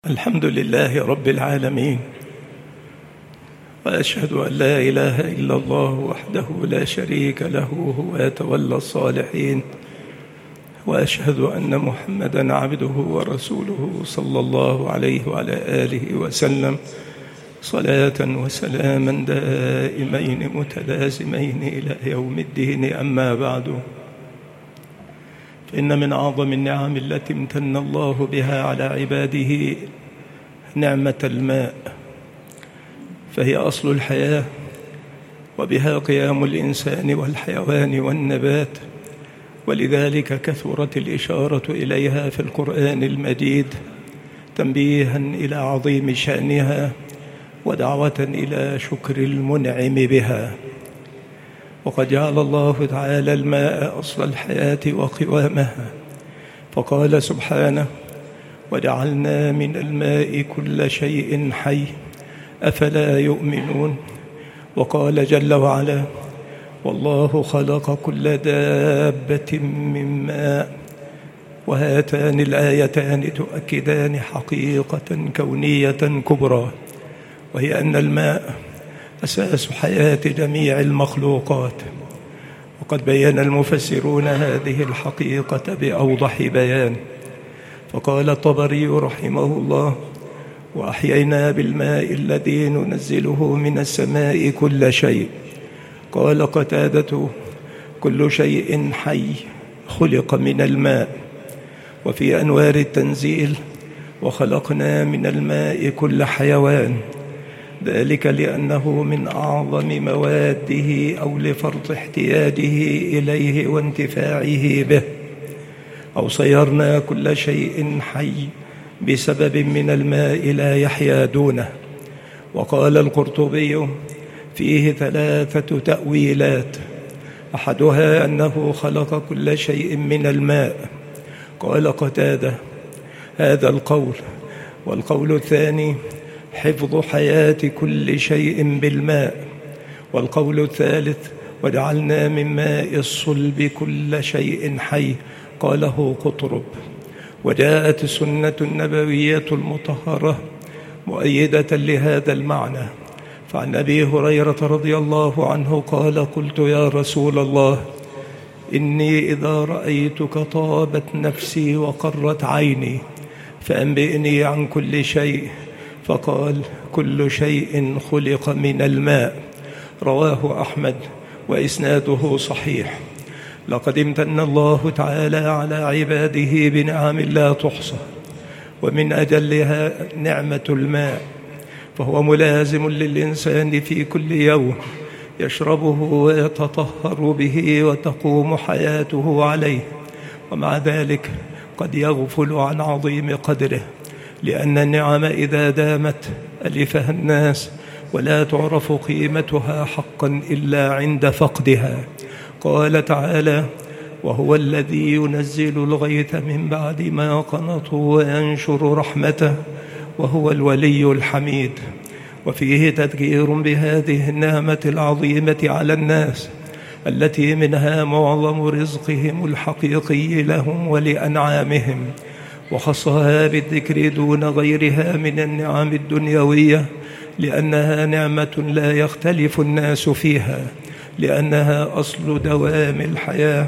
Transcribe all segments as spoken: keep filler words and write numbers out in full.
الحمد لله رب العالمين، وأشهد أن لا إله إلا الله وحده لا شريك له هو يتولى الصالحين، وأشهد أن محمدًا عبده ورسوله صلى الله عليه وعلى آله وسلم صلاة وسلاما دائمين متلازمين إلى يوم الدين. أما بعد، فإن من أعظم النعم التي امتن الله بها على عباده نعمة الماء، فهي أصل الحياة، وبها قيام الإنسان والحيوان والنبات، ولذلك كثرت الإشارة إليها في القرآن المجيد تنبيها إلى عظيم شأنها ودعوة إلى شكر المنعم بها. وقد جعل الله تعالى الماء أصل الحياة وقوامها، فقال سبحانه: وجعلنا من الماء كل شيء حي أفلا يؤمنون. وقال جل وعلا: والله خلق كل دابة من ماء. وهاتان الآيتان تؤكدان حقيقة كونية كبرى، وهي أن الماء أساس حياة جميع المخلوقات. وقد بين المفسرون هذه الحقيقة بأوضح بيان، فقال الطبري رحمه الله: وأحيينا بالماء الذي ننزله من السماء كل شيء. قال قتادة: كل شيء حي خلق من الماء. وفي أنوار التنزيل: وخلقنا من الماء كل حيوان، ذلك لأنه من أعظم مواده أو لفرط احتياجه إليه وانتفاعه به. أو صيرنا كل شيء حي بسبب من الماء لا يحيا دونه. وقال القرطبي: فيه ثلاثة تأويلات، أحدها أنه خلق كل شيء من الماء. قال قتادة: هذا القول. والقول الثاني: حفظ حياة كل شيء بالماء. والقول الثالث: وجعلنا من ماء الصلب كل شيء حي. قاله قطرب. وجاءت السنة النبوية المطهرة مؤيدة لهذا المعنى، فعن أبي هريرة رضي الله عنه قال: قلت يا رسول الله، إني إذا رأيتك طابت نفسي وقرت عيني، فأنبئني عن كل شيء. فقال: كل شيء خلق من الماء. رواه أحمد وإسناده صحيح. لقد امتن الله تعالى على عباده بنعم لا تحصى، ومن أجلها نعمة الماء، فهو ملازم للإنسان في كل يوم يشربه ويتطهر به وتقوم حياته عليه. ومع ذلك قد يغفل عن عظيم قدره، لأن النعم إذا دامت ألفها الناس، ولا تعرف قيمتها حقا إلا عند فقدها. قال تعالى: وهو الذي ينزل الغيث من بعد ما قنطوا وينشر رحمته وهو الولي الحميد. وفيه تذكير بهذه النعمة العظيمة على الناس، التي منها معظم رزقهم الحقيقي لهم ولأنعامهم، وخصها بالذكر دون غيرها من النعم الدنيوية، لأنها نعمة لا يختلف الناس فيها، لأنها أصل دوام الحياة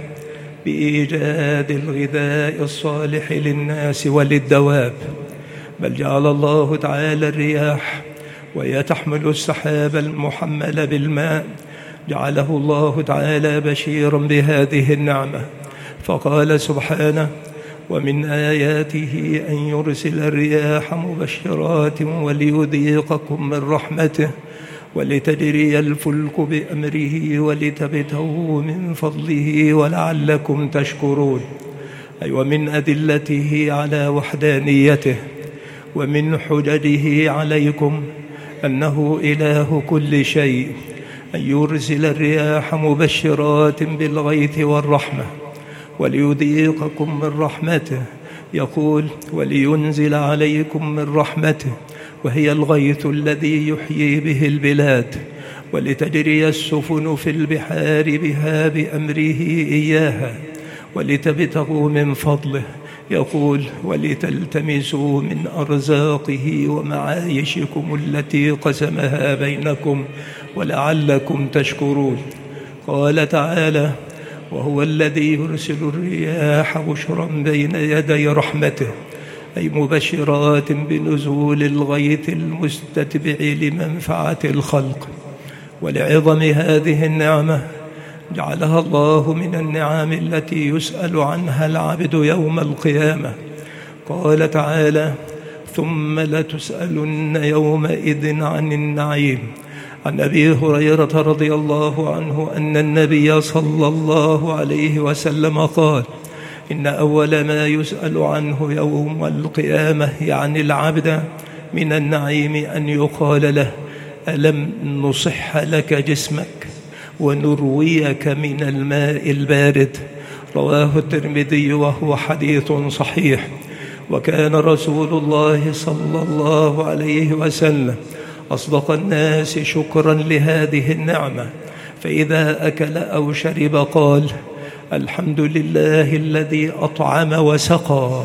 بإيجاد الغذاء الصالح للناس وللدواب. بل جعل الله تعالى الرياح، وهي تحمل السحاب المحمل بالماء، جعله الله تعالى بشيرا بهذه النعمة، فقال سبحانه: ومن آياته أن يرسل الرياح مبشرات وليذيقكم من رحمته ولتجري الفلك بأمره ولتبتغوا من فضله ولعلكم تشكرون. أي ومن أدلته على وحدانيته ومن حججه عليكم أنه إله كل شيء، أن يرسل الرياح مبشرات بالغيث والرحمة وليذيقكم من رحمته. يقول: ولينزل عليكم من رحمته، وهي الغيث الذي يحيي به البلاد، ولتجري السفن في البحار بها بأمره إياها، ولتبتغوا من فضله، يقول: ولتلتمسوا من أرزاقه ومعايشكم التي قسمها بينكم ولعلكم تشكرون. قال تعالى: وهو الذي يرسل الرياح بشرا بين يدي رحمته، أي مبشرات بنزول الغيث المستتبع لمنفعة الخلق. ولعظم هذه النعمة جعلها الله من النعم التي يسأل عنها العبد يوم القيامة. قال تعالى: ثم لتسألن يومئذ عن النعيم. عن أبي هريرة رضي الله عنه أن النبي صلى الله عليه وسلم قال: إن أول ما يسأل عنه يوم القيامة يعني العبد من النعيم أن يقال له: ألم نصح لك جسمك ونرويك من الماء البارد؟ رواه الترمذي وهو حديث صحيح. وكان رسول الله صلى الله عليه وسلم أصدق الناس شكرا لهذه النعمة، فإذا أكل أو شرب قال: الحمد لله الذي أطعم وسقى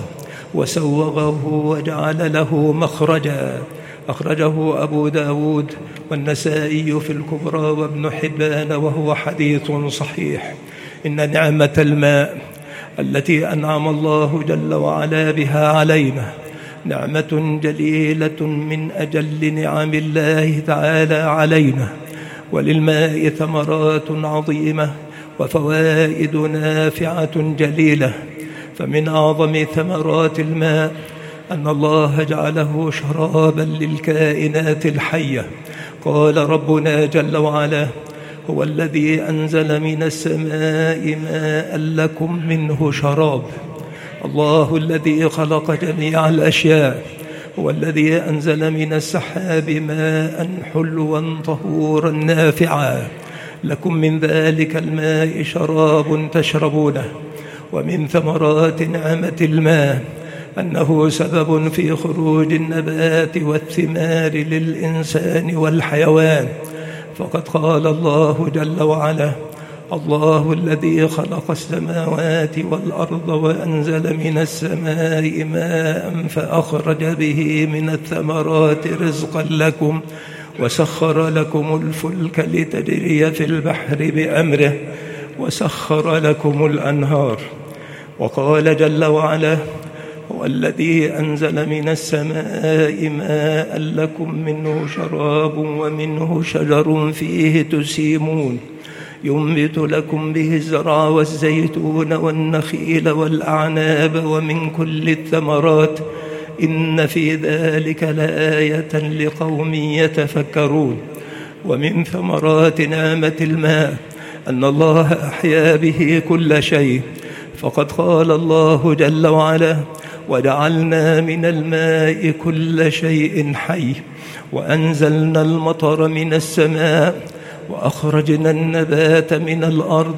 وسوغه وجعل له مخرجا. أخرجه أبو داود والنسائي في الكبرى وابن حبان وهو حديث صحيح. إن نعمة الماء التي أنعم الله جل وعلا بها علينا نعمة جليلة من أجل نعم الله تعالى علينا. وللماء ثمرات عظيمة وفوائد نافعة جليلة. فمن أعظم ثمرات الماء أن الله جعله شرابا للكائنات الحية. قال ربنا جل وعلا: هو الذي أنزل من السماء ماء لكم منه شراب. الله الذي خلق جميع الأشياء هو الذي أنزل من السحاب ماء حلوا طهورا نافعا، لكم من ذلك الماء شراب تشربونه. ومن ثمرات نعمة الماء أنه سبب في خروج النبات والثمار للإنسان والحيوان. فقد قال الله جل وعلا: الله الذي خلق السماوات والأرض وأنزل من السماء ماء فأخرج به من الثمرات رزقا لكم وسخر لكم الفلك لتجري في البحر بأمره وسخر لكم الأنهار. وقال جل وعلا: هو الذي أنزل من السماء ماء لكم منه شراب ومنه شجر فيه تسيمون ينبت لكم به الزرع والزيتون والنخيل والأعناب ومن كل الثمرات إن في ذلك لآية لقوم يتفكرون. ومن ثمرات نعمة الماء أن الله أحيا به كل شيء. فقد قال الله جل وعلا: وجعلنا من الماء كل شيء حي وأنزلنا المطر من السماء وأخرجنا النبات من الأرض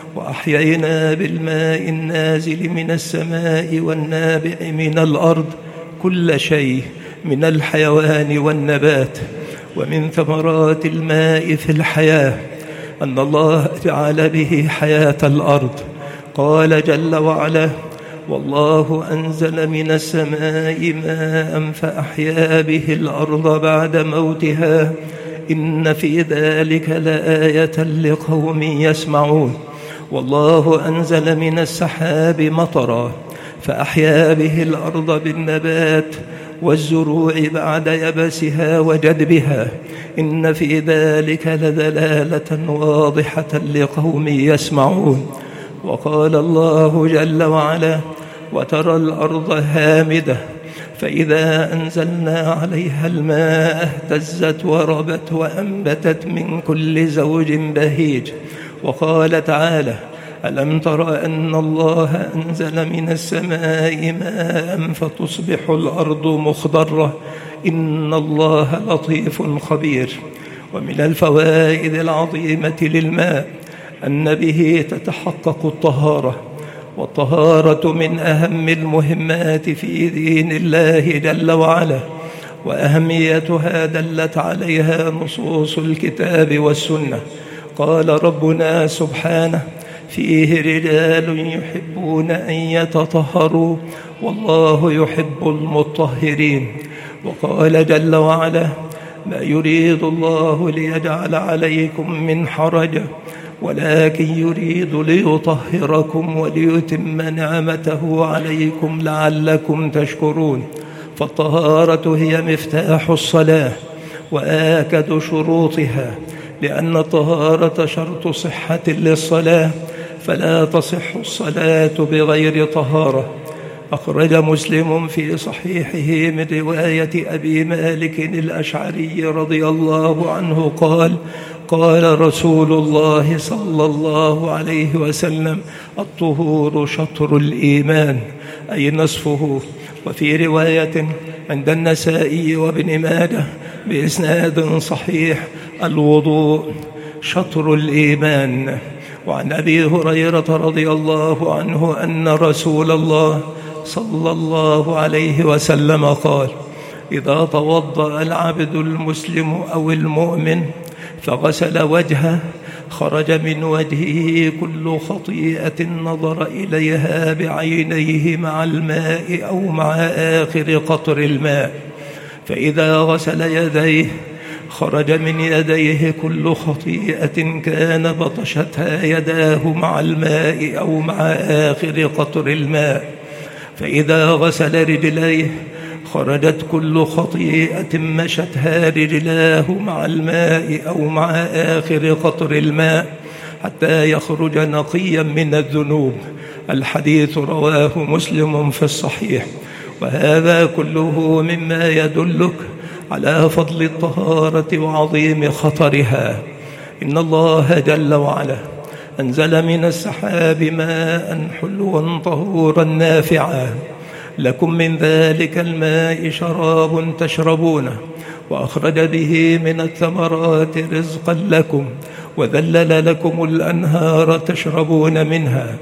وأحيينا بالماء النازل من السماء والنابع من الأرض كل شيء من الحيوان والنبات. ومن ثمرات الماء في الحياة أن الله جعل به حياة الأرض. قال جل وعلا: والله أنزل من السماء ماء فأحيا به الأرض بعد موتها إن في ذلك لآية لقوم يسمعون. والله أنزل من السحاب مطرا فأحيا به الأرض بالنبات والزروع بعد يبسها وجدبها إن في ذلك لدلالة واضحة لقوم يسمعون. وقال الله جل وعلا: وترى الأرض هامدة فإذا أنزلنا عليها الماء اهتزت وربت وأنبتت من كل زوج بهيج. وقال تعالى: ألم تر أن الله أنزل من السماء ماء فتصبح الأرض مخضرة إن الله لطيف خبير. ومن الفوائد العظيمة للماء أن به تتحقق الطهارة، والطهارة من أهم المهمات في دين الله جل وعلا، وأهميتها دلت عليها نصوص الكتاب والسنة. قال ربنا سبحانه: فيه رجال يحبون أن يتطهروا والله يحب المطهرين. وقال جل وعلا: ما يريد الله ليجعل عليكم من حرج ولكن يريد ليطهركم وليتم نعمته عليكم لعلكم تشكرون. فالطهارة هي مفتاح الصلاة وآكد شروطها، لأن الطهارة شرط صحة للصلاة، فلا تصح الصلاة بغير طهارة. أخرج مسلم في صحيحه من رواية أبي مالك الأشعري رضي الله عنه قال: قال رسول الله صلى الله عليه وسلم: الطهور شطر الإيمان، أي نصفه. وفي رواية عند النسائي وابن ماجه بإسناد صحيح: الوضوء شطر الإيمان. وعن أبي هريرة رضي الله عنه أن رسول الله صلى الله عليه وسلم قال: إذا توضأ العبد المسلم أو المؤمن فغسل وجهه خرج من وجهه كل خطيئة نظر إليها بعينيه مع الماء أو مع آخر قطر الماء. فإذا غسل يديه خرج من يديه كل خطيئة كان بطشتها يداه مع الماء أو مع آخر قطر الماء. فإذا غسل رجليه خرجت كل خطيئة مشتها رجلاه مع الماء أو مع آخر قطر الماء حتى يخرج نقيا من الذنوب. الحديث رواه مسلم في الصحيح. وهذا كله مما يدلك على فضل الطهارة وعظيم خطرها. إن الله جل وعلا أنزل من السحاب ماء حلوا طهورا نافعا، لكم من ذلك الماء شراب تشربونه، وأخرج به من الثمرات رزقا لكم، وذلل لكم الأنهار تشربون منها،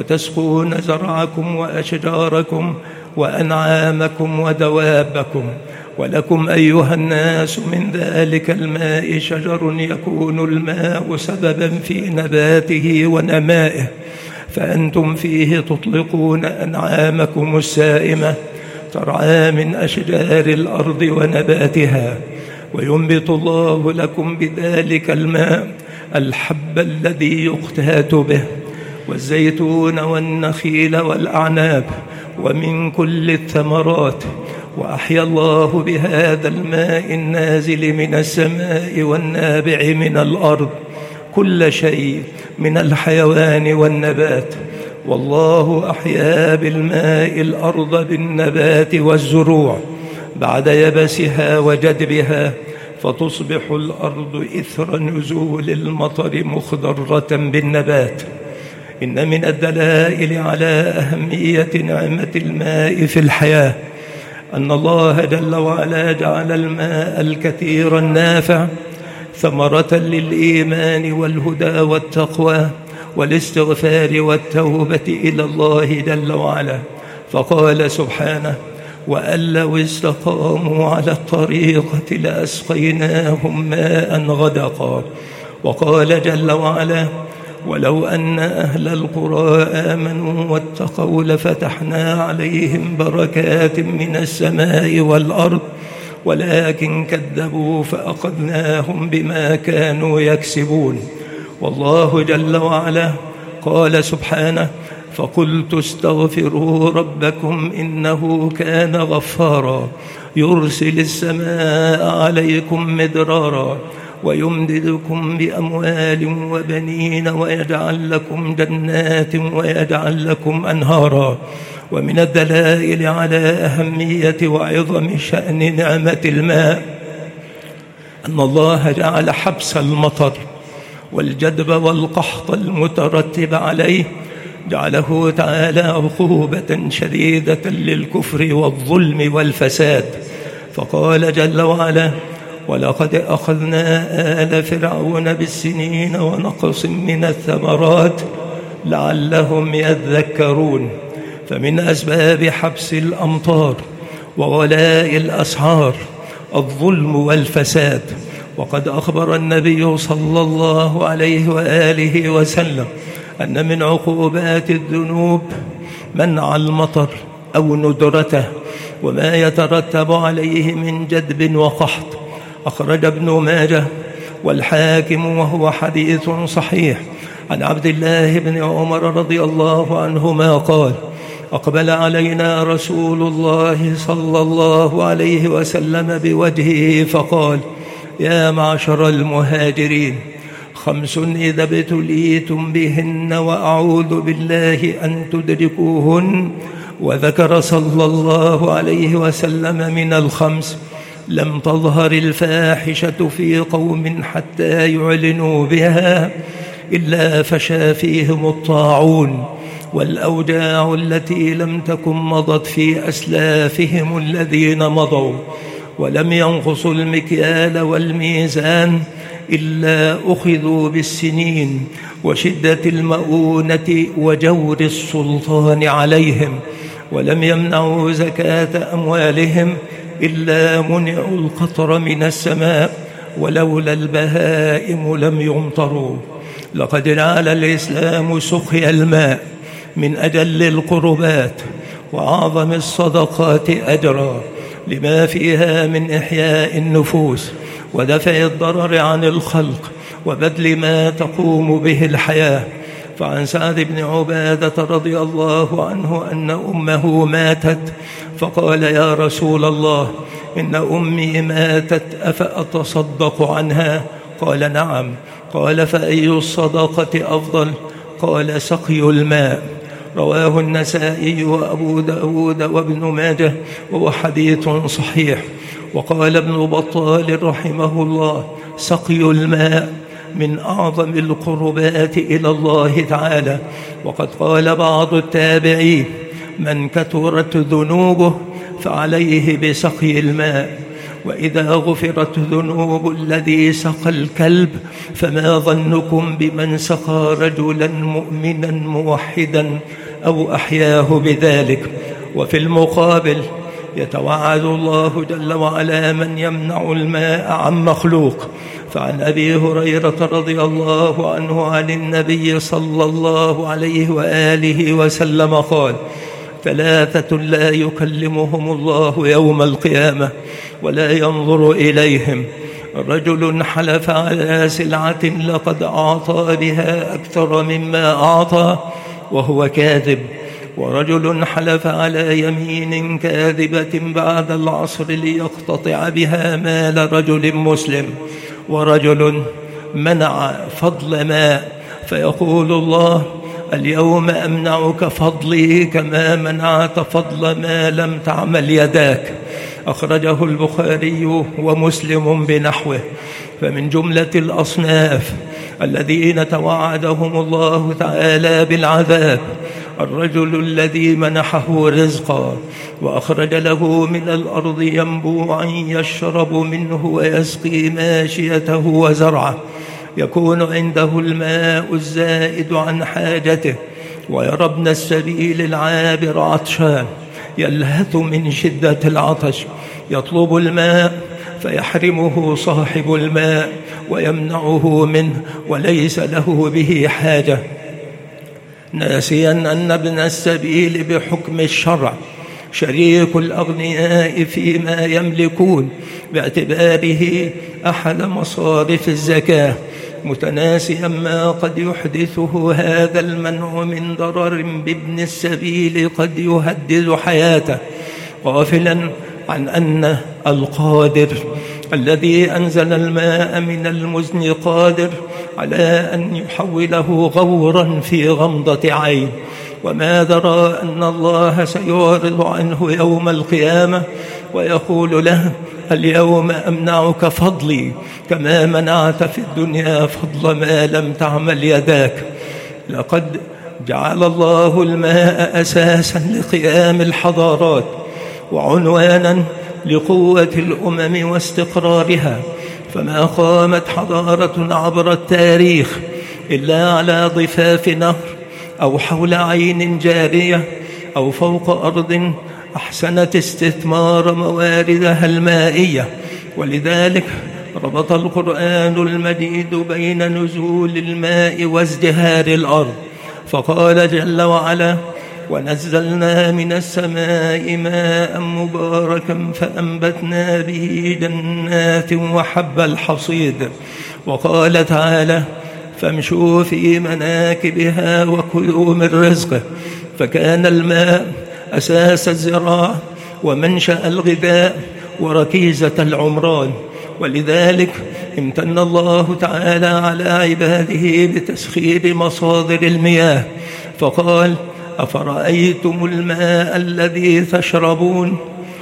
وتسقون زرعكم وأشجاركم وأنعامكم ودوابكم. ولكم أيها الناس من ذلك الماء شجر يكون الماء سببا في نباته ونمائه، فأنتم فيه تطلقون أنعامكم السائمة ترعى من أشجار الأرض ونباتها، وينبت الله لكم بذلك الماء الحب الذي يقتات به، والزيتون والنخيل والأعناب، ومن كل الثمرات. وأحيا الله بهذا الماء النازل من السماء والنابع من الأرض كل شيء من الحيوان والنبات. والله أحيا بالماء الأرض بالنبات والزروع بعد يبسها وجدبها، فتصبح الأرض إثر نزول المطر مخضرة بالنبات. إن من الدلائل على أهمية نعمة الماء في الحياة أن الله جل وعلا جعل الماء الكثير النافع ثمرة للإيمان والهدى والتقوى والاستغفار والتوبة إلى الله جل وعلا. فقال سبحانه: وأن لو استقاموا على الطريقة لأسقيناهم ماء غدقا. وقال جل وعلا: ولو أن أهل القرى آمنوا واتقوا لفتحنا عليهم بركات من السماء والأرض ولكن كذبوا فأخذناهم بما كانوا يكسبون. والله جل وعلا قال سبحانه: فقلت استغفروا ربكم إنه كان غفارا يرسل السماء عليكم مدرارا ويمددكم بأموال وبنين ويجعل لكم جنات ويجعل لكم أنهارا. ومن الدلائل على أهمية وعظم شأن نعمة الماء أن الله جعل حبس المطر والجدب والقحط المترتب عليه جعله تعالى عقوبة شديدة للكفر والظلم والفساد. فقال جل وعلا: ولقد أخذنا آل فرعون بالسنين ونقص من الثمرات لعلهم يذكرون. فمن أسباب حبس الأمطار وغلاء الأسعار الظلم والفساد. وقد أخبر النبي صلى الله عليه وآله وسلم أن من عقوبات الذنوب منع المطر أو ندرته وما يترتب عليه من جدب وقحط. أخرج ابن ماجه والحاكم وهو حديث صحيح عن عبد الله بن عمر رضي الله عنهما قال: أقبل علينا رسول الله صلى الله عليه وسلم بوجهه فقال: يا معشر المهاجرين، خمس إذا ابتليتم بهن وأعوذ بالله أن تدركوهن. وذكر صلى الله عليه وسلم من الخمس: لم تظهر الفاحشة في قوم حتى يعلنوا بها إلا فشى فيهم الطاعون والأوجاع التي لم تكن مضت في أسلافهم الذين مضوا، ولم ينقصوا المكيال والميزان إلا أخذوا بالسنين وشدة المؤونة وجور السلطان عليهم، ولم يمنعوا زكاة أموالهم إلا منعوا القطر من السماء، ولولا البهائم لم يمطروا. لقد جعل الإسلام سقي الماء من أجل القربات وأعظم الصدقات أجرا، لما فيها من إحياء النفوس ودفع الضرر عن الخلق وبذل ما تقوم به الحياة. فعن سعد بن عبادة رضي الله عنه أن أمه ماتت فقال: يا رسول الله، إن أمي ماتت أفأتصدق عنها؟ قال: نعم. قال: فأي الصدقة أفضل؟ قال: سقي الماء. رواه النسائي وأبو داود وابن ماجه وهو حديث صحيح. وقال ابن بطال رحمه الله: سقي الماء من أعظم القربات إلى الله تعالى. وقد قال بعض التابعين: من كثرت ذنوبه فعليه بسقي الماء. وإذا غفرت ذنوب الذي سقى الكلب فما ظنكم بمن سقى رجلا مؤمنا موحدا أو أحياه بذلك. وفي المقابل يتوعد الله جل وعلا من يمنع الماء عن مخلوق. فعن أبي هريرة رضي الله عنه عن النبي صلى الله عليه وآله وسلم قال: ثلاثة لا يكلمهم الله يوم القيامة ولا ينظر إليهم: رجل حلف على سلعة لقد أعطى بها أكثر مما أعطى وهو كاذب، ورجل حلف على يمين كاذبة بعد العصر ليقتطع بها مال رجل مسلم، ورجل منع فضل ماء فيقول الله: اليوم أمنعك فضلي كما منعت فضل ما لم تعمل يداك. أخرجه البخاري ومسلم بنحوه. فمن جملة الأصناف الذين توعدهم الله تعالى بالعذاب الرجل الذي منحه رزقا وأخرج له من الأرض ينبوعا يشرب منه ويسقي ماشيته وزرعه، يكون عنده الماء الزائد عن حاجته، ويرى ابن السبيل العابر عطشان يلهث من شدة العطش يطلب الماء فيحرمه صاحب الماء ويمنعه منه وليس له به حاجة، ناسيا أن ابن السبيل بحكم الشرع شريك الأغنياء فيما يملكون باعتباره أحد مصارف الزكاة، متناسيا ما قد يحدثه هذا المنع من ضرر بابن السبيل قد يهدد حياته، غافلا عن أن القادر الذي أنزل الماء من المزن قادر على أن يحوله غورا في غمضة عين، وما درى أن الله سيعرض عنه يوم القيامة ويقول له: اليوم أمنعك فضلي كما منعت في الدنيا فضل ما لم تعمل يداك. لقد جعل الله الماء أساسا لقيام الحضارات وعنوانا لقوة الأمم واستقرارها، فما قامت حضارة عبر التاريخ إلا على ضفاف نهر أو حول عين جارية أو فوق أرض أحسنت استثمار مواردها المائية. ولذلك ربط القرآن المجيد بين نزول الماء وازدهار الأرض، فقال جل وعلا: ونزلنا من السماء ماء مباركا فأنبتنا به جنات وحب الحصيد. وقال تعالى: فامشوا في مناكبها وكلوا من رزقه. فكان الماء أساس الزراعة ومنشأ الغذاء وركيزة العمران، ولذلك امتن الله تعالى على عباده بتسخير مصادر المياه، فقال: أفرأيتم الماء الذي تشربون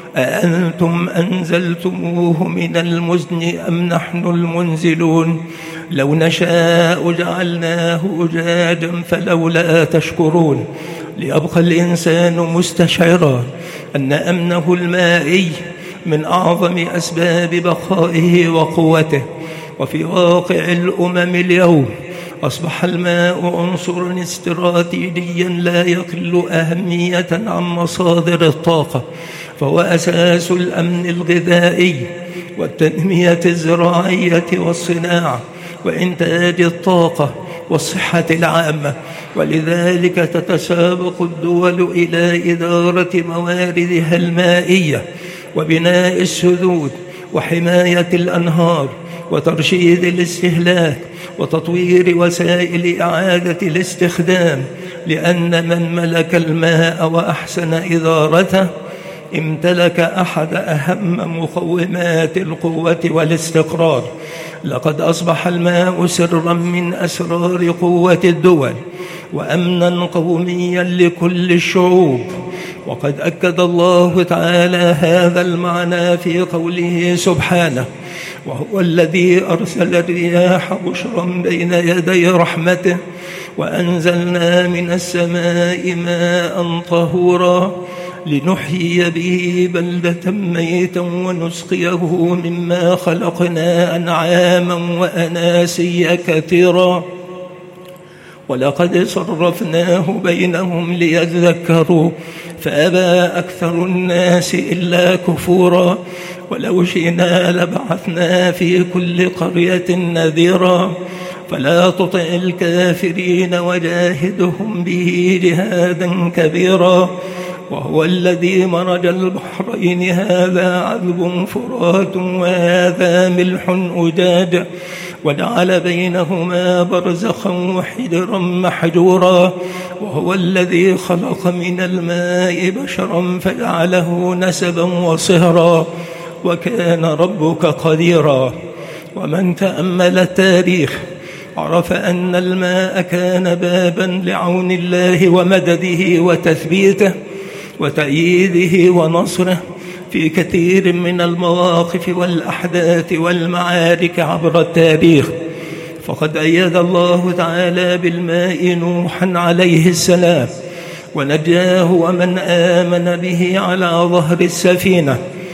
أأنتم أنزلتموه من المزن أم نحن المنزلون لو نشاء جعلناه أجاجا فلولا تشكرون. ليبقى الإنسان مستشعرا أن أمنه المائي من أعظم أسباب بقائه وقوته. وفي واقع الأمم اليوم أصبح الماء عنصرا استراتيجيا لا يقل أهمية عن مصادر الطاقة، فهو أساس الأمن الغذائي والتنمية الزراعية والصناعة وإنتاج الطاقة والصحة العامة. ولذلك تتسابق الدول إلى إدارة مواردها المائية وبناء السدود وحماية الأنهار وترشيد الاستهلاك وتطوير وسائل إعادة الاستخدام، لأن من ملك الماء وأحسن إدارته امتلك أحد أهم مقومات القوة والاستقرار. لقد أصبح الماء سرا من أسرار قوة الدول وأمنا قوميا لكل الشعوب. وقد أكد الله تعالى هذا المعنى في قوله سبحانه: وهو الذي أرسل الرياح بشرا بين يدي رحمته وأنزلنا من السماء ماء طهورا لنحيي به بلدة ميتا ونسقيه مما خلقنا أنعاما وأناسيا كثيرا ولقد صرفناه بينهم ليذكروا فأبى أكثر الناس إلا كفورا ولو شئنا لبعثنا في كل قرية نذيرا فلا تطع الكافرين وجاهدهم به جهادا كبيرا. وهو الذي مرج البحرين هذا عذب فرات وهذا ملح أجاج وجعل بينهما برزخا وحجرا محجورا. وهو الذي خلق من الماء بشرا فجعله نسبا وصهرا وكان ربك قديرا. ومن تأمل التاريخ عرف أن الماء كان بابا لعون الله ومدده وتثبيته وتأييده ونصره في كثير من المواقف والأحداث والمعارك عبر التاريخ. فقد أيد الله تعالى بالماء نوحا عليه السلام ونجاه ومن آمن به على ظهر السفينة،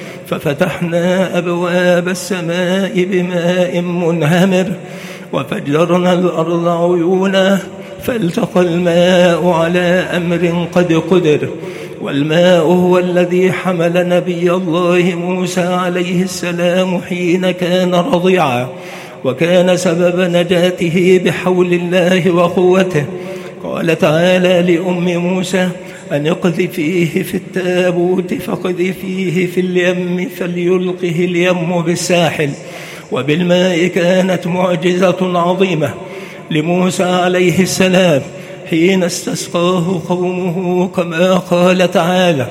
ففتحنا أبواب السماء بماء منهمر وفجرنا الأرض عيونا فالتقى الماء على أمر قد قدر. والماء هو الذي حمل نبي الله موسى عليه السلام حين كان رضيعا وكان سبب نجاته بحول الله وقوته. قال تعالى لأم موسى: أن اقذفيه في التابوت فاقذفيه في اليم فليلقه اليم بالساحل. وبالماء كانت معجزة عظيمة لموسى عليه السلام حين استسقاه قومه كما قال تعالى: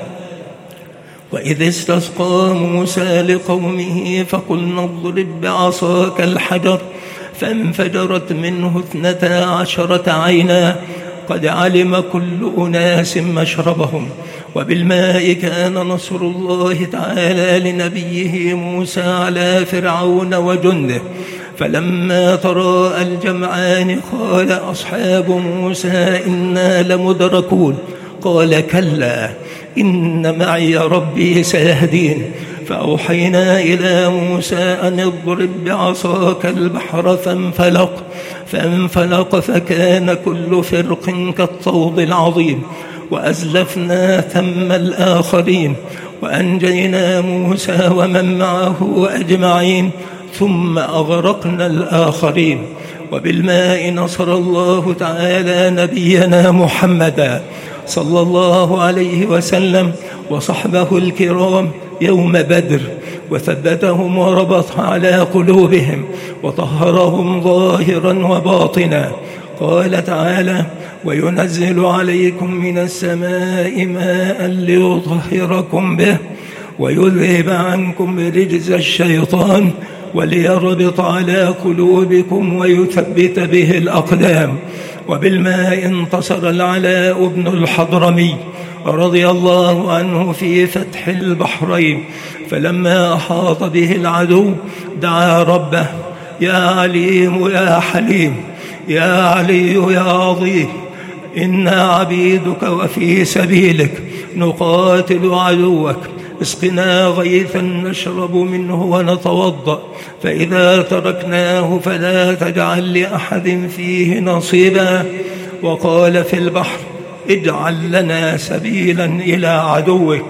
وإذ استسقى موسى لقومه فقلنا اضرب بعصاك الحجر فانفجرت منه اثنتا عشرة عينا قد علم كل أناس مشربهم. وبالماء كان نصر الله تعالى لنبيه موسى على فرعون وجنده، فلما تراءى الجمعان قال أصحاب موسى إنا لمدركون قال كلا إن معي ربي سيهدين. فأوحينا إلى موسى أن اضرب بعصاك البحر فانفلق فانفلق فكان كل فرق كالطود العظيم وأزلفنا ثم الآخرين وأنجينا موسى ومن معه أجمعين ثم أغرقنا الآخرين. وبالماء نصر الله تعالى نبينا محمدا صلى الله عليه وسلم وصحبه الكرام يوم بدر، وثبتهم وربط على قلوبهم وطهرهم ظاهرا وباطنا. قال تعالى: وينزل عليكم من السماء ماء ليطهركم به ويذهب عنكم رجز الشيطان وليربط على قلوبكم ويثبت به الأقدام. وبالماء انتصر العلاء بن الحضرمي رضي الله عنه في فتح البحرين، فلما أحاط به العدو دعا ربه: يا عليم يا حليم، يا علي يا عظيم، إنا عبيدك وفي سبيلك نقاتل عدوك، اسقنا غيثا نشرب منه ونتوضأ، فإذا تركناه فلا تجعل لأحد فيه نصيبا. وقال في البحر: اجعل لنا سبيلا إلى عدوك.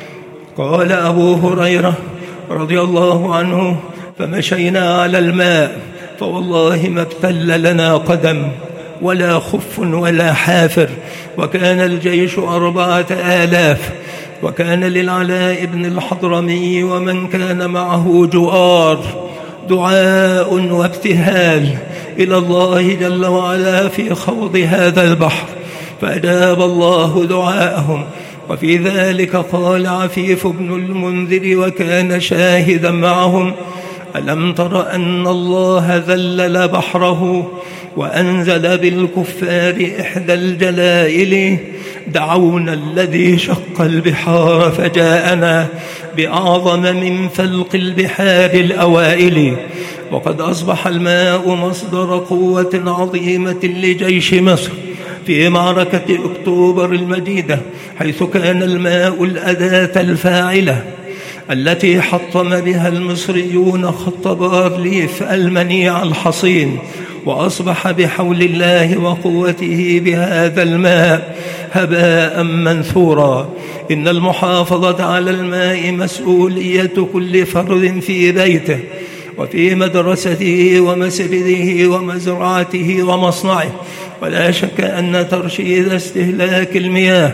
قال أبو هريرة رضي الله عنه: فمشينا على الماء فوالله ما ابتل لنا قدم ولا خف ولا حافر، وكان الجيش أربعة آلاف، وكان للعلاء بن الحضرمي ومن كان معه جؤار دعاء وابتهال إلى الله جل وعلا في خوض هذا البحر، فأجاب الله دعاءهم. وفي ذلك قال عفيف بن المنذر وكان شاهدا معهم: ألم تر أن الله ذلل بحره وأنزل بالكفار إحدى الجلائل، دعونا الذي شق البحار فجاءنا بأعظم من فلق البحار الأوائل. وقد أصبح الماء مصدر قوة عظيمة لجيش مصر في معركة أكتوبر المجيدة، حيث كان الماء الأداة الفاعلة التي حطم بها المصريون خط بارليف المنيع الحصين، وأصبح بحول الله وقوته بهذا الماء هباء منثورا. إن المحافظة على الماء مسؤولية كل فرد في بيته وفي مدرسته ومسجده ومزرعته ومصنعه، ولا شك أن ترشيد استهلاك المياه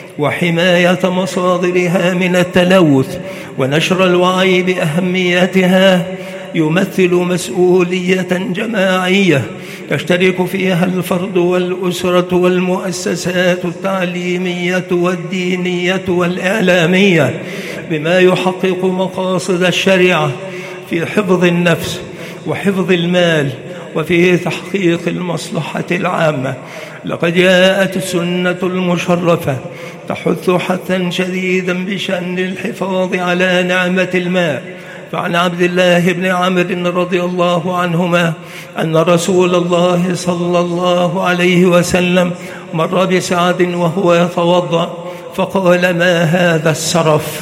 وحماية مصادرها من التلوث ونشر الوعي بأهميتها يمثل مسؤولية جماعية يشترك فيها الفرد والأسرة والمؤسسات التعليمية والدينية والإعلامية، بما يحقق مقاصد الشريعة في حفظ النفس وحفظ المال وفي تحقيق المصلحة العامة. لقد جاءت السنة المشرفة تحث حثا شديدا بشأن الحفاظ على نعمة الماء. فعن عبد الله بن عمرو رضي الله عنهما أن رسول الله صلى الله عليه وسلم مر بسعد وهو يتوضأ فقال: ما هذا السرف؟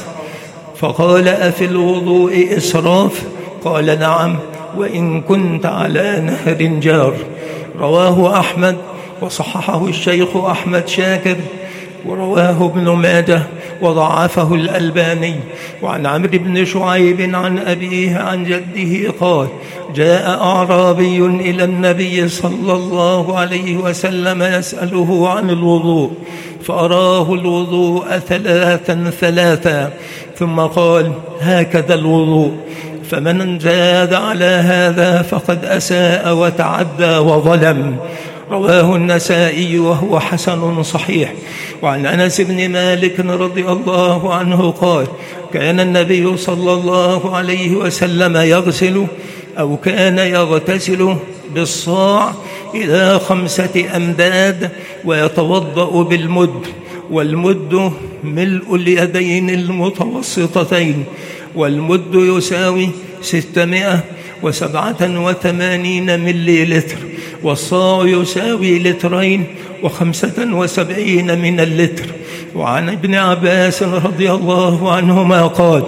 فقال: أفي الوضوء إسراف؟ قال: نعم، وإن كنت على نهر جار. رواه أحمد وصححه الشيخ أحمد شاكر، ورواه ابن ماجه وضعفه الألباني. وعن عمرو بن شعيب عن أبيه عن جده قال: جاء أعرابي إلى النبي صلى الله عليه وسلم يسأله عن الوضوء، فأراه الوضوء ثلاثا ثلاثا ثم قال: هكذا الوضوء، فمن زاد على هذا فقد أساء وتعدى وظلم. رواه النسائي وهو حسن صحيح. وعن أنس بن مالك رضي الله عنه قال: كان النبي صلى الله عليه وسلم يغسل أو كان يغتسل بالصاع إلى خمسة أمداد ويتوضأ بالمد، والمد ملء اليدين المتوسطتين، والمد يساوي ستمائة وسبعة وثمانين ملي لتر، والصاع يساوي لترين وخمسة وسبعين من اللتر. وعن ابن عباس رضي الله عنهما قال: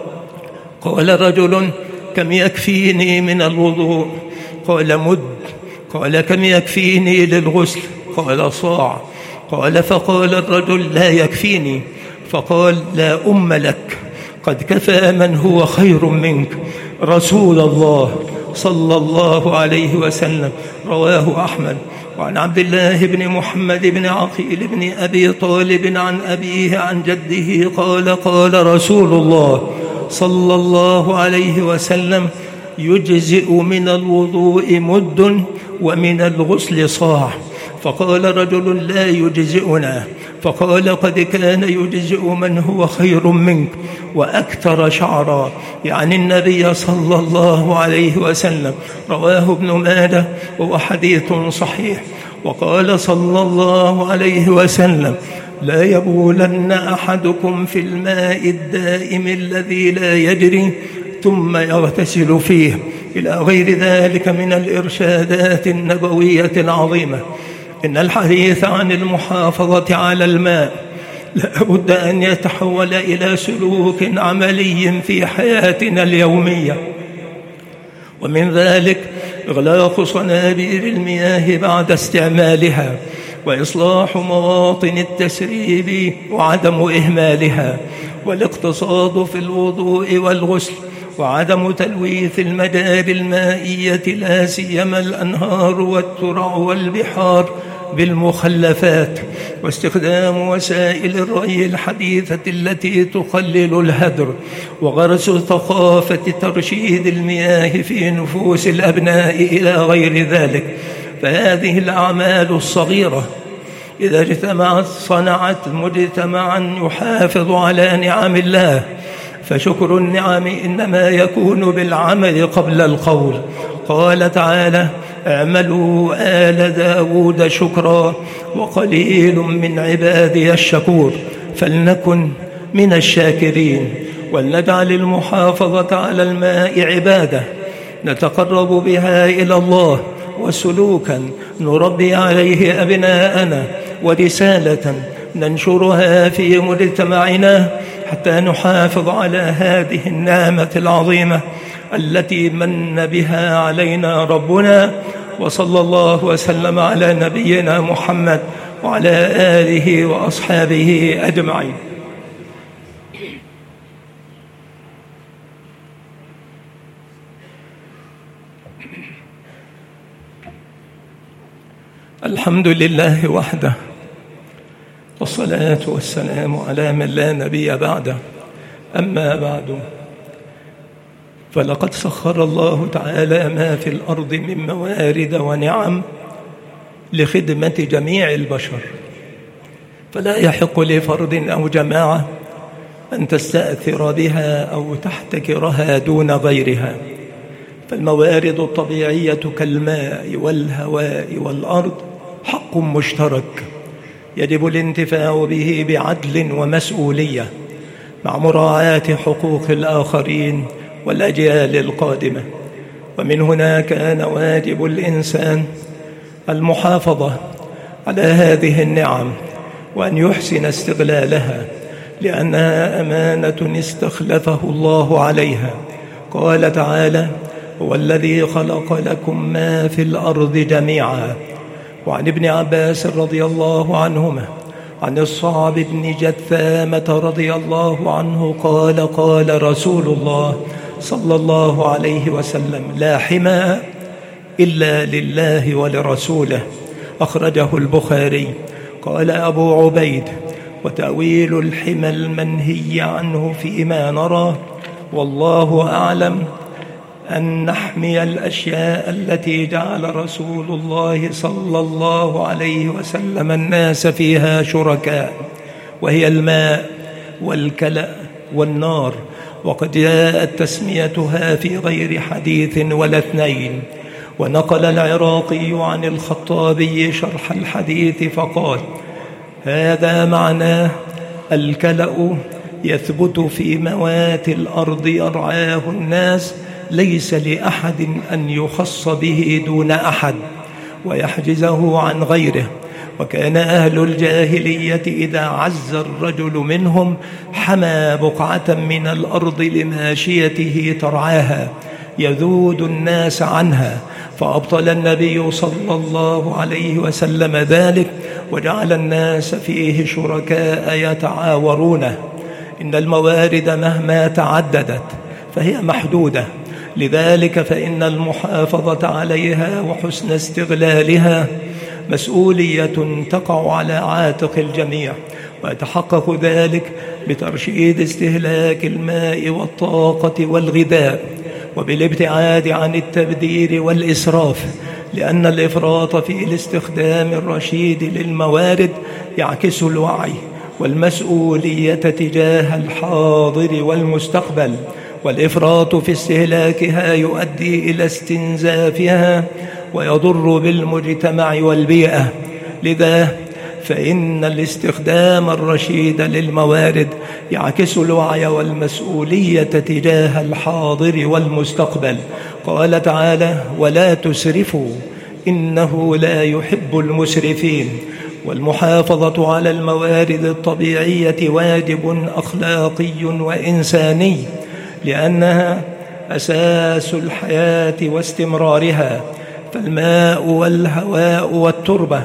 قال رجل: كم يكفيني من الوضوء؟ قال: مد. قال: كم يكفيني للغسل؟ قال: صاع. قال: فقال الرجل: لا يكفيني. فقال: لا أم لك، قد كفى من هو خير منك، رسول الله صلى الله عليه وسلم. رواه أحمد. وعن عبد الله بن محمد بن عقيل بن أبي طالب عن أبيه عن جده قال قال رسول الله صلى الله عليه وسلم: يجزئ من الوضوء مد ومن الغسل صاع. فقال رجل: لا يجزئنا. فقال: قد كان يجزئ من هو خير منك وأكثر شعرا، يعني النبي صلى الله عليه وسلم. رواه ابن ماجه وهو حديث صحيح. وقال صلى الله عليه وسلم: لا يبولن أحدكم في الماء الدائم الذي لا يجري ثم يغتسل فيه، إلى غير ذلك من الإرشادات النبوية العظيمة. إن الحديث عن المحافظة على الماء لا بد أن يتحول إلى سلوك عملي في حياتنا اليومية، ومن ذلك إغلاق صنابير المياه بعد استعمالها، وإصلاح مواطن التسريب وعدم إهمالها، والاقتصاد في الوضوء والغسل، وعدم تلويث المجاري المائية لا سيما الأنهار والترع والبحار بالمخلفات، واستخدام وسائل الري الحديثة التي تقلل الهدر، وغرس ثقافة ترشيد المياه في نفوس الأبناء إلى غير ذلك. فهذه الأعمال الصغيرة إذا اجتمعت صنعت مجتمعا يحافظ على نعم الله. فشكر النعم إنما يكون بالعمل قبل القول. قال تعالى: اعملوا آل داود شكرا وقليل من عبادي الشكور. فلنكن من الشاكرين، ولنجعل المحافظة على الماء عبادة نتقرب بها إلى الله، وسلوكا نربي عليه أبناءنا، ورسالة ننشرها في مجتمعنا حتى نحافظ على هذه النعمة العظيمة التي من بها علينا ربنا. وصلى الله وسلم على نبينا محمد وعلى آله وأصحابه أجمعين. الحمد لله وحده، والصلاة والسلام على من لا نبي بعده. أما بعد، فلقد سخر الله تعالى ما في الأرض من موارد ونعم لخدمة جميع البشر، فلا يحق لفرد أو جماعة أن تستأثر بها أو تحتكرها دون غيرها. فالموارد الطبيعية كالماء والهواء والأرض حق مشترك يجب الانتفاع به بعدل ومسؤولية، مع مراعاة حقوق الآخرين والأجيال القادمة. ومن هنا كان واجب الإنسان المحافظة على هذه النعم، وأن يحسن استغلالها، لأنها أمانة استخلفه الله عليها. قال تعالى: هو الذي خلق لكم ما في الأرض جميعا. وعن ابن عباس رضي الله عنهما عن الصعب بن جثامة رضي الله عنه قال: قال رسول الله صلى الله عليه وسلم: لا حمى إلا لله ولرسوله. أخرجه البخاري. قال أبو عبيد: وتأويل الحمى المنهي عنه فيما نرى والله أعلم أن نحمي الأشياء التي جعل رسول الله صلى الله عليه وسلم الناس فيها شركاء، وهي الماء والكلأ والنار، وقد جاءت تسميتها في غير حديث ولا اثنين. ونقل العراقي عن الخطابي شرح الحديث فقال: هذا معناه: الكلأ يثبت في موات الأرض يرعاه الناس، ليس لأحد أن يخص به دون أحد ويحجزه عن غيره. وكان أهل الجاهلية إذا عز الرجل منهم حمى بقعة من الأرض لماشيته ترعاها يذود الناس عنها، فأبطل النبي صلى الله عليه وسلم ذلك، وجعل الناس فيه شركاء يتعاورونه. إن الموارد مهما تعددت فهي محدودة، لذلك فإن المحافظة عليها وحسن استغلالها مسؤولية تقع على عاتق الجميع، ويتحقق ذلك بترشيد استهلاك الماء والطاقة والغذاء، وبالابتعاد عن التبذير والإسراف، لأن الإفراط في الاستخدام الرشيد للموارد يعكس الوعي والمسؤولية تجاه الحاضر والمستقبل، والإفراط في استهلاكها يؤدي إلى استنزافها ويضر بالمجتمع والبيئة. لذا فإن الاستخدام الرشيد للموارد يعكس الوعي والمسؤولية تجاه الحاضر والمستقبل. قال تعالى: ولا تسرفوا إنه لا يحب المسرفين. والمحافظة على الموارد الطبيعية واجب أخلاقي وإنساني، لأنها أساس الحياة واستمرارها، فالماء والهواء والتربة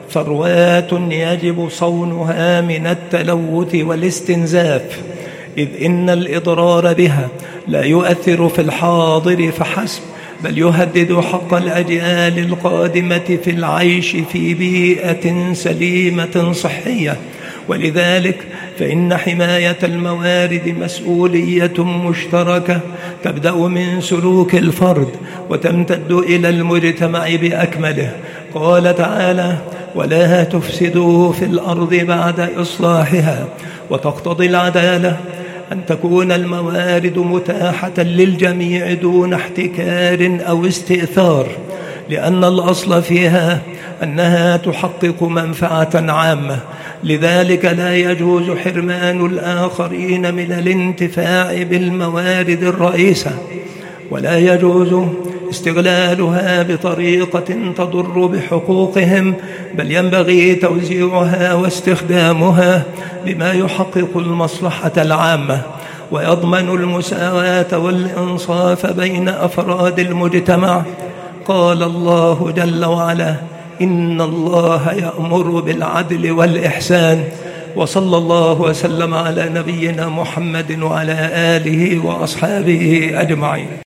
ثروات يجب صونها من التلوث والاستنزاف، إذ إن الإضرار بها لا يؤثر في الحاضر فحسب، بل يهدد حق الأجيال القادمة في العيش في بيئة سليمة صحية. ولذلك فإن حماية الموارد مسؤولية مشتركة تبدأ من سلوك الفرد وتمتد إلى المجتمع بأكمله. قال تعالى: ولا تفسدوا في الأرض بعد إصلاحها. وتقتضي العدالة أن تكون الموارد متاحة للجميع دون احتكار أو استئثار، لأن الأصل فيها أنها تحقق منفعة عامة. لذلك لا يجوز حرمان الآخرين من الانتفاع بالموارد الرئيسة، ولا يجوز استغلالها بطريقة تضر بحقوقهم، بل ينبغي توزيعها واستخدامها بما يحقق المصلحة العامة ويضمن المساواة والإنصاف بين أفراد المجتمع. قال الله جل وعلا: إن الله يأمر بالعدل والإحسان. وصلى الله وسلم على نبينا محمد وعلى آله وأصحابه أجمعين.